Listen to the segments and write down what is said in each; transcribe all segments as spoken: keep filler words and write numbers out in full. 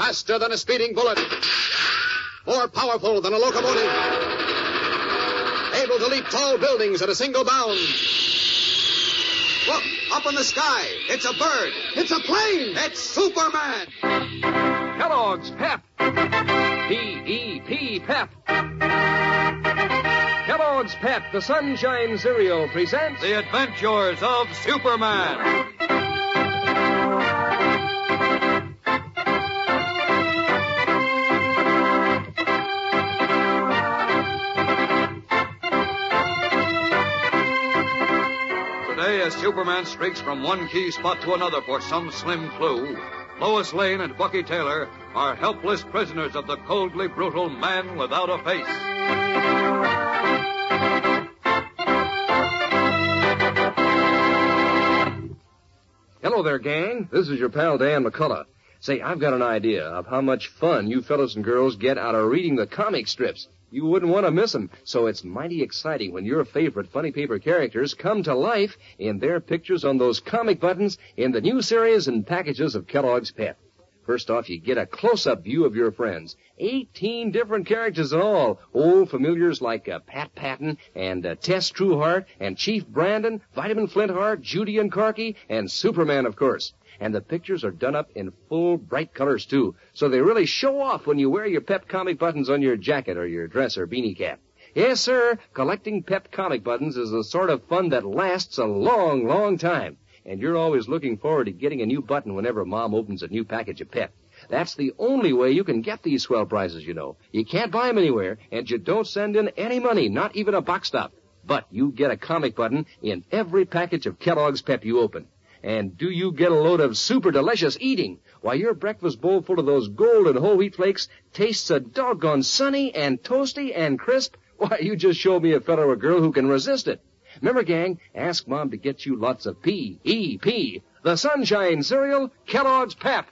Faster than a speeding bullet. More powerful than a locomotive. Able to leap tall buildings at a single bound. Look, up in the sky. It's a bird. It's a plane. It's Superman. Kellogg's Pep. P E P, Pep. Kellogg's Pep, the Sunshine Cereal, presents The Adventures of Superman. Today, as Superman streaks from one key spot to another for some slim clue, Lois Lane and Bucky Taylor are helpless prisoners of the coldly brutal Man Without a Face. Hello there, gang. This is your pal Dan McCullough. Say, I've got an idea of how much fun you fellas and girls get out of reading the comic strips. You wouldn't want to miss them, so it's mighty exciting when your favorite funny paper characters come to life in their pictures on those comic buttons in the new series and packages of Kellogg's Pep. First off, you get a close-up view of your friends. Eighteen different characters in all. Old familiars like uh, Pat Patton and uh, Tess Trueheart and Chief Brandon, Vitamin Flintheart, Judy and Corky, and Superman, of course. And the pictures are done up in full, bright colors, too. So they really show off when you wear your Pep comic buttons on your jacket or your dress or beanie cap. Yes, sir, collecting Pep comic buttons is the sort of fun that lasts a long, long time. And you're always looking forward to getting a new button whenever Mom opens a new package of Pep. That's the only way you can get these swell prizes, you know. You can't buy them anywhere, and you don't send in any money, not even a box stop. But you get a comic button in every package of Kellogg's Pep you open. And do you get a load of super delicious eating? Why, your breakfast bowl full of those golden whole wheat flakes tastes a doggone sunny and toasty and crisp. Why, you just showed me a fellow or girl who can resist it. Remember, gang, ask Mom to get you lots of P E P, the Sunshine Cereal, Kellogg's Pep.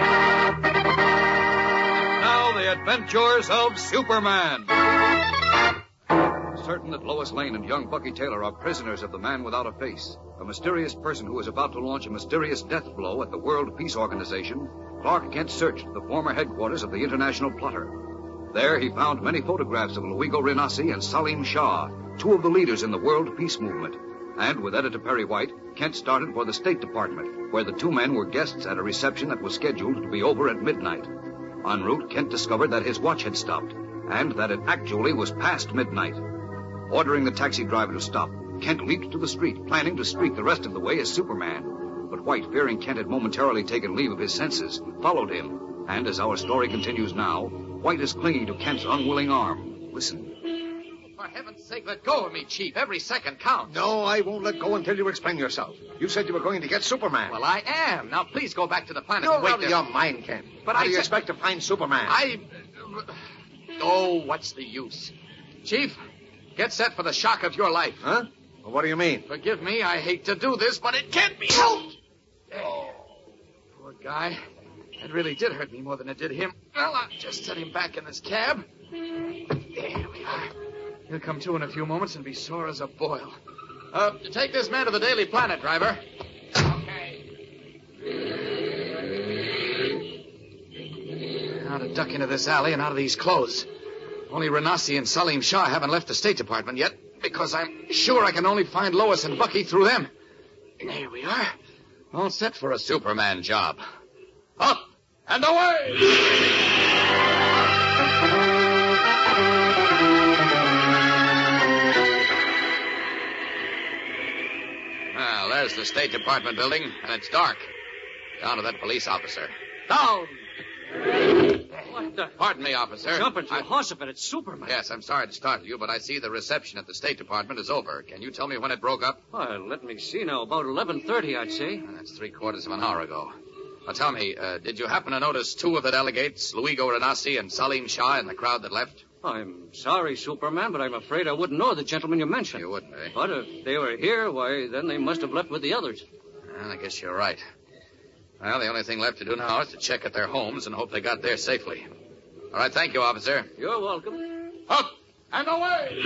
Now, the Adventures of Superman. Certain that Lois Lane and young Bucky Taylor are prisoners of the Man Without a Face, a mysterious person who is about to launch a mysterious death blow at the World Peace Organization, Clark Kent searched the former headquarters of the International Plotter. There he found many photographs of Luigo Renassi and Salim Shah, two of the leaders in the World Peace Movement. And with Editor Perry White, Kent started for the State Department, where the two men were guests at a reception that was scheduled to be over at midnight. En route, Kent discovered that his watch had stopped, and that it actually was past midnight. Ordering the taxi driver to stop, Kent leaped to the street, planning to streak the rest of the way as Superman. But White, fearing Kent had momentarily taken leave of his senses, followed him. And as our story continues now, White is clinging to Kent's unwilling arm. Listen. For heaven's sake, let go of me, Chief. Every second counts. No, I won't let go until you explain yourself. You said you were going to get Superman. Well, I am. Now, please go back to the planet You're and wait out of there. your mind, Kent. But How I do you said- expect to find Superman? I... Oh, what's the use? Chief, get set for the shock of your life. Huh? Well, what do you mean? Forgive me, I hate to do this, but it can't be helped. Oh. Poor guy. That really did hurt me more than it did him. Well, I'll just set him back in this cab. There we are. He'll come to in a few moments and be sore as a boil. Uh, take this man to the Daily Planet, driver. Okay. Now to duck into this alley and out of these clothes. Only Renassi and Salim Shah haven't left the State Department yet, because I'm sure I can only find Lois and Bucky through them. There we are. All set for a Superman job. Up and away! Well, there's the State Department building, and it's dark. Down to that police officer. Down! What the? Pardon me, officer. Jumping I- Jehoshaphat, it's Superman. Yes, I'm sorry to startle you, but I see the reception at the State Department is over. Can you tell me when it broke up? Well, let me see now. About eleven thirty, I'd say. That's three quarters of an hour ago. Now, tell me, uh, did you happen to notice two of the delegates, Luigo Renassi and Salim Shah, in the crowd that left? I'm sorry, Superman, but I'm afraid I wouldn't know the gentleman you mentioned. You wouldn't, eh? But if they were here, why, then they must have left with the others. Well, I guess you're right. Well, the only thing left to do now is to check at their homes and hope they got there safely. All right, thank you, officer. You're welcome. Up and away!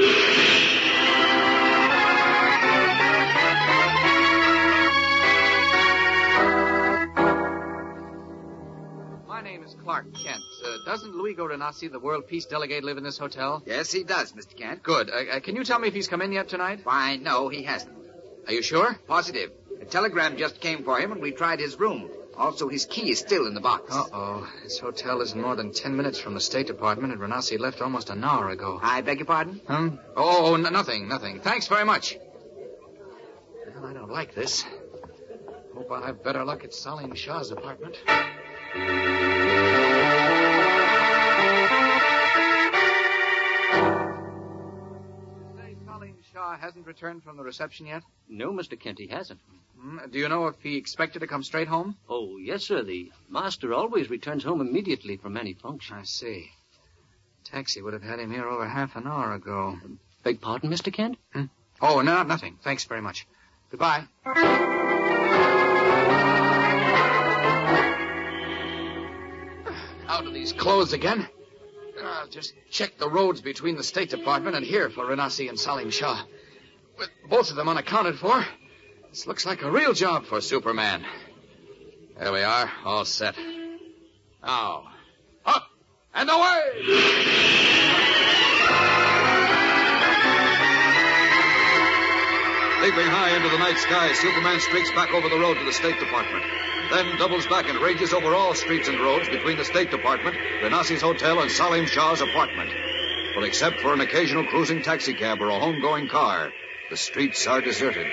My name is is Clark Kent. Uh, doesn't Luigo Renassi, the World Peace Delegate, live in this hotel? Yes, he does, Mister Kent. Good. Uh, uh, can you tell me if he's come in yet tonight? Why, no, he hasn't. Are you sure? Positive. A telegram just came for him, and we tried his room. Also, his key is still in the box. Uh-oh. This hotel isn't more than ten minutes from the State Department, and Renassi left almost an hour ago. I beg your pardon? Hmm? Oh, n- nothing, nothing. Thanks very much. Well, I don't like this. Hope I'll have better luck at Salim Shah's apartment. Say Salim Shah hasn't returned from the reception yet? No, Mister Kent, he hasn't. Hmm? Do you know if he expected to come straight home? Oh, yes, sir. The master always returns home immediately from any function. I see. Taxi would have had him here over half an hour ago. Beg pardon, Mister Kent? Hmm? Oh, no, nothing. Thanks very much. Goodbye. Out of these clothes again. I'll just check the roads between the State Department and here for Renassi and Salim Shah. With both of them unaccounted for, this looks like a real job for Superman. There we are, all set. Now, up and away! Leaping high into the night sky, Superman streaks back over the road to the State Department. Then doubles back and rages over all streets and roads between the State Department, Renassi's hotel, and Salim Shah's apartment. But except for an occasional cruising taxicab or a home-going car, the streets are deserted.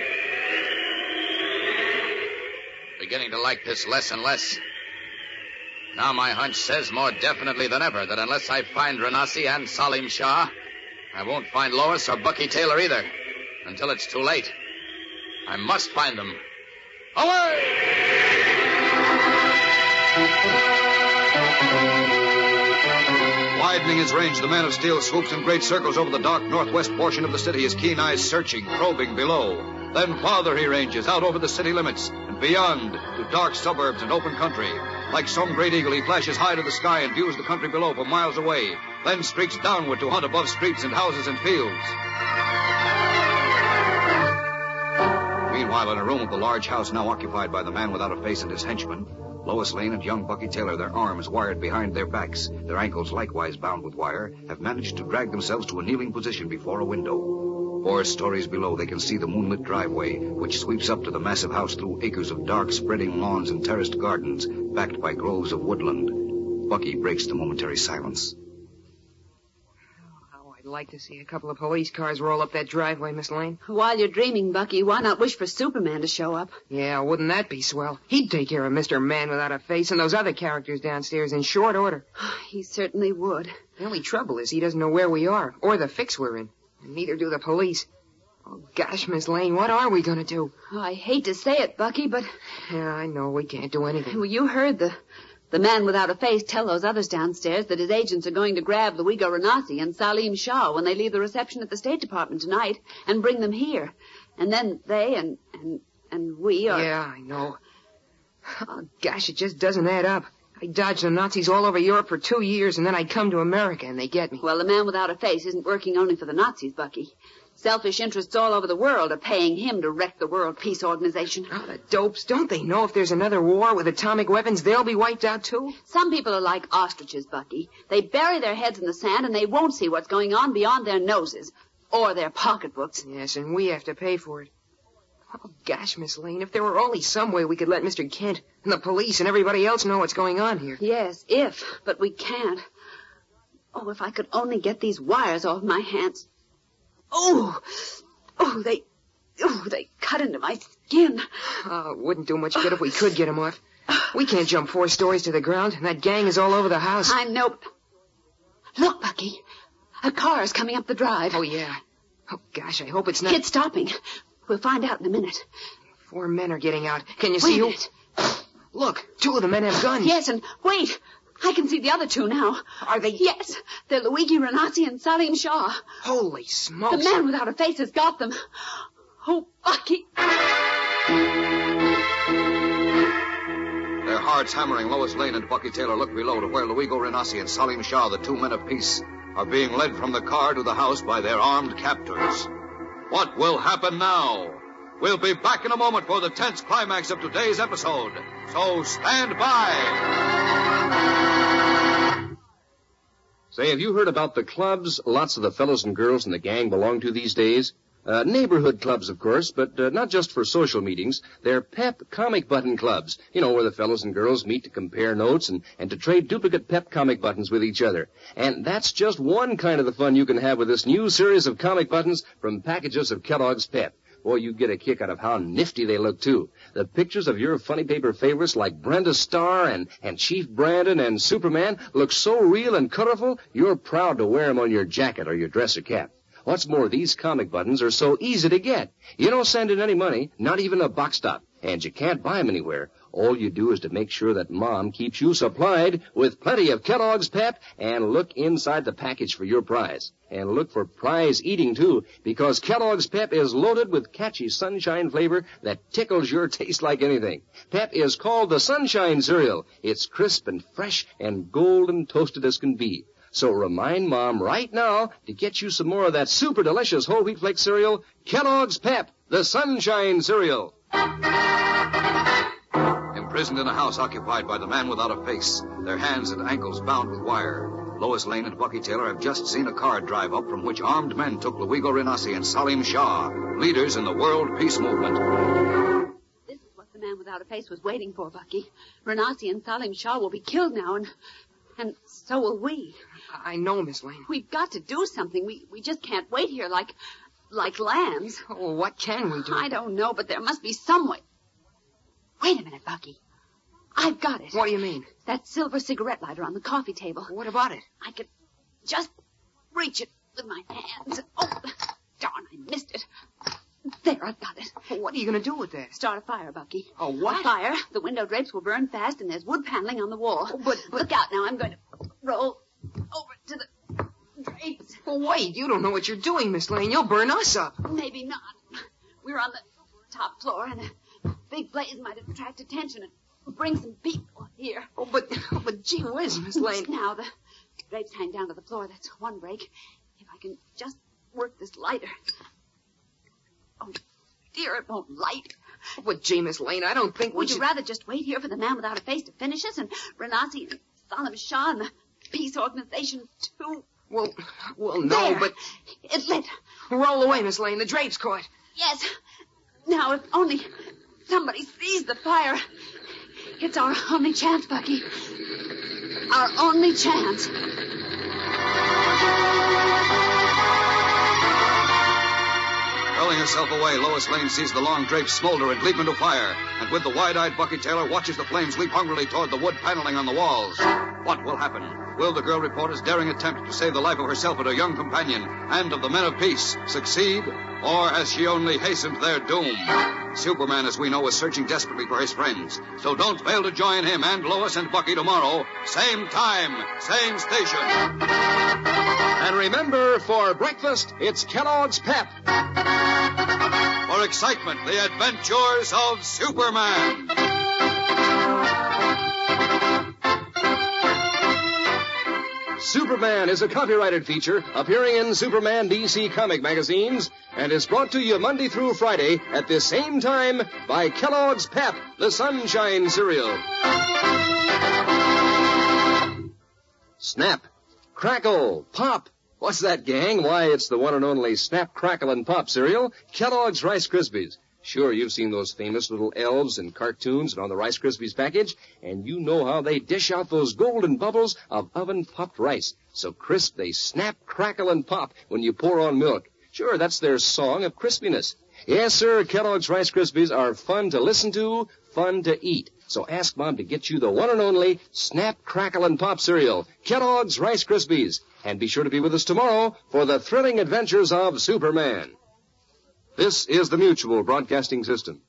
Beginning to like this less and less. Now my hunch says more definitely than ever that unless I find Renassi and Salim Shah, I won't find Lois or Bucky Taylor either. Until it's too late. I must find them. Away! Widening his range, the Man of Steel swoops in great circles over the dark northwest portion of the city, his keen eyes searching, probing below. Then farther he ranges, out over the city limits, and beyond, to dark suburbs and open country. Like some great eagle, he flashes high to the sky and views the country below for miles away, then streaks downward to hunt above streets and houses and fields. Meanwhile, in a room of the large house now occupied by the Man Without a Face and his henchmen, Lois Lane and young Bucky Taylor, their arms wired behind their backs, their ankles likewise bound with wire, have managed to drag themselves to a kneeling position before a window. Four stories below, they can see the moonlit driveway, which sweeps up to the massive house through acres of dark, spreading lawns and terraced gardens, backed by groves of woodland. Bucky breaks the momentary silence. I'd like to see a couple of police cars roll up that driveway, Miss Lane. While you're dreaming, Bucky, why not wish for Superman to show up? Yeah, wouldn't that be swell? He'd take care of Mister Man Without a Face and those other characters downstairs in short order. He certainly would. The only trouble is he doesn't know where we are, or the fix we're in. And neither do the police. Oh, gosh, Miss Lane, what are we going to do? Oh, I hate to say it, Bucky, but... Yeah, I know, we can't do anything. Well, you heard the... The Man Without a Face tell those others downstairs that his agents are going to grab Luigo Renassi and Salim Shah when they leave the reception at the State Department tonight and bring them here. And then they and and and we are... Yeah, I know. Oh, gosh, it just doesn't add up. I dodged the Nazis all over Europe for two years, and then I come to America, and they get me. Well, the Man Without a Face isn't working only for the Nazis, Bucky. Selfish interests all over the world are paying him to wreck the World Peace Organization. Oh, the dopes. Don't they know if there's another war with atomic weapons, they'll be wiped out, too? Some people are like ostriches, Bucky. They bury their heads in the sand, and they won't see what's going on beyond their noses. Or their pocketbooks. Yes, and we have to pay for it. Oh, gosh, Miss Lane, if there were only some way we could let Mister Kent and the police and everybody else know what's going on here. Yes, if, but we can't. Oh, if I could only get these wires off my hands. Oh, oh, they, oh, they cut into my skin. Oh, it wouldn't do much good if we could get them off. We can't jump four stories to the ground, and that gang is all over the house. I know. Look, Bucky, a car's coming up the drive. Oh, yeah. Oh, gosh, I hope it's not... It's stopping. We'll find out in a minute. Four men are getting out. Can you Wait see a who... minute. Look, two of the men have guns. Yes, and wait. I can see the other two now. Are they? Yes. They're Luigi Renassi and Salim Shah. Holy smokes. The Man Without a Face has got them. Oh, Bucky. Their hearts hammering, Lois Lane and Bucky Taylor look below to where Luigo Renassi and Salim Shah, the two men of peace, are being led from the car to the house by their armed captors. What will happen now? We'll be back in a moment for the tense climax of today's episode. So stand by. Say, have you heard about the clubs lots of the fellows and girls in the gang belong to these days? Uh, neighborhood clubs, of course, but uh, not just for social meetings. They're pep comic button clubs, you know, where the fellows and girls meet to compare notes and, and to trade duplicate pep comic buttons with each other. And that's just one kind of the fun you can have with this new series of comic buttons from packages of Kellogg's Pep. Boy, you get a kick out of how nifty they look, too. The pictures of your funny paper favorites like Brenda Starr and, and Chief Brandon and Superman look so real and colorful, you're proud to wear them on your jacket or your dress or cap. What's more, these comic buttons are so easy to get. You don't send in any money, not even a box stop, and you can't buy them anywhere. All you do is to make sure that Mom keeps you supplied with plenty of Kellogg's Pep and look inside the package for your prize. And look for prize eating, too, because Kellogg's Pep is loaded with catchy sunshine flavor that tickles your taste like anything. Pep is called the Sunshine Cereal. It's crisp and fresh and golden toasted as can be. So remind Mom right now to get you some more of that super delicious whole wheat flake cereal, Kellogg's Pep, the Sunshine Cereal. Imprisoned in a house occupied by the man without a face, their hands and ankles bound with wire, Lois Lane and Bucky Taylor have just seen a car drive up from which armed men took Luigo Renassi and Salim Shah, leaders in the world peace movement. This is what the man without a face was waiting for, Bucky. Renassi and Salim Shah will be killed now, and and so will we. I know, Miss Lane. We've got to do something. We we just can't wait here like like lambs. Oh, what can we do? I don't know, but there must be some way. Wait a minute, Bucky. I've got it. What do you mean? That silver cigarette lighter on the coffee table. What about it? I could just reach it with my hands. Oh, darn, I missed it. There, I've got it. Well, what are you going to do with that? Start a fire, Bucky. A what? A fire. The window drapes will burn fast, and there's wood paneling on the wall. Oh, but, but... Look out now. I'm going to roll over to the drapes. Well, wait. You don't know what you're doing, Miss Lane. You'll burn us up. Maybe not. We're on the top floor, and a big blaze might attract attention and bring some people here. Oh, but, but gee whiz, Miss Lane. Now, the drapes hang down to the floor. That's one break. If I can just work this lighter. Oh, dear, it won't light. Oh, but gee, Miss Lane, I don't think we Would should... you rather just wait here for the man without a face to finish us and Renassi and Salim Shah and the peace organization, too? Well, well, no, there. but... It lit. Roll away, Miss Lane. The drape's caught. Yes. Now, if only somebody sees the fire. It's our only chance, Bucky. Our only chance. Hurling herself away, Lois Lane sees the long drapes smolder and leap into fire, and with the wide-eyed Bucky Taylor watches the flames leap hungrily toward the wood paneling on the walls. What will happen? Will the girl reporter's daring attempt to save the life of herself and her young companion and of the men of peace succeed, or has she only hastened their doom? Superman, as we know, is searching desperately for his friends, so don't fail to join him and Lois and Bucky tomorrow, same time, same station. And remember, for breakfast, it's Kellogg's Pep. For excitement, the adventures of Superman. Superman is a copyrighted feature appearing in Superman D C comic magazines and is brought to you Monday through Friday at this same time by Kellogg's Pep, the Sunshine Cereal. Snap, crackle, pop. What's that, gang? Why, it's the one and only Snap, Crackle, and Pop cereal, Kellogg's Rice Krispies. Sure, you've seen those famous little elves in cartoons and on the Rice Krispies package, and you know how they dish out those golden bubbles of oven-popped rice. So crisp they snap, crackle, and pop when you pour on milk. Sure, that's their song of crispiness. Yes, sir, Kellogg's Rice Krispies are fun to listen to, fun to eat. So ask Mom to get you the one and only Snap, Crackle, and Pop cereal, Kellogg's Rice Krispies. And be sure to be with us tomorrow for the thrilling adventures of Superman. This is the Mutual Broadcasting System.